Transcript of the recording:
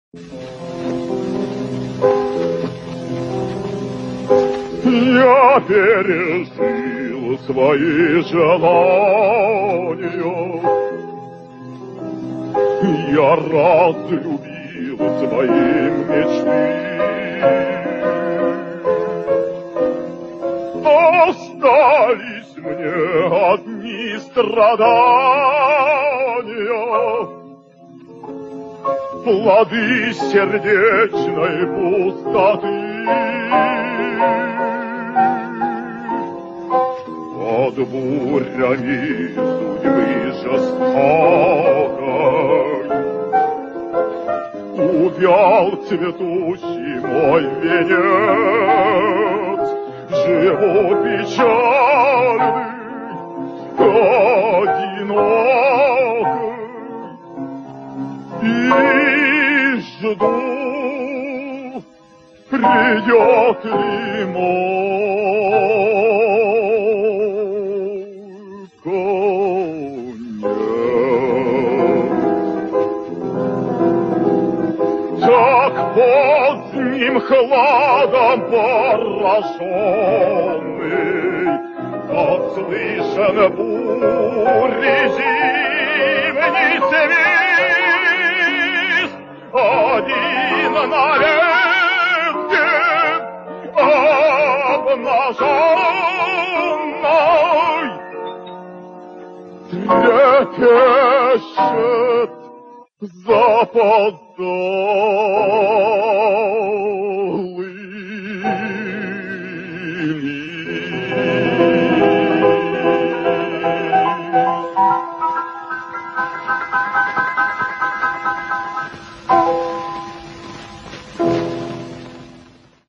Я пережил свои желания, я разлюбил свои мечты. Остались мне одни страдания, плоды сердечной пустоты. Под бурями судьбы жестокой увял цветущий мой венец. Живу печальный, одинокий, и жду, придет ли мой конец. Так поздним хладом пораженный, как слышен бури зимний свист, один на ветке обнаженной трепещет запоздал.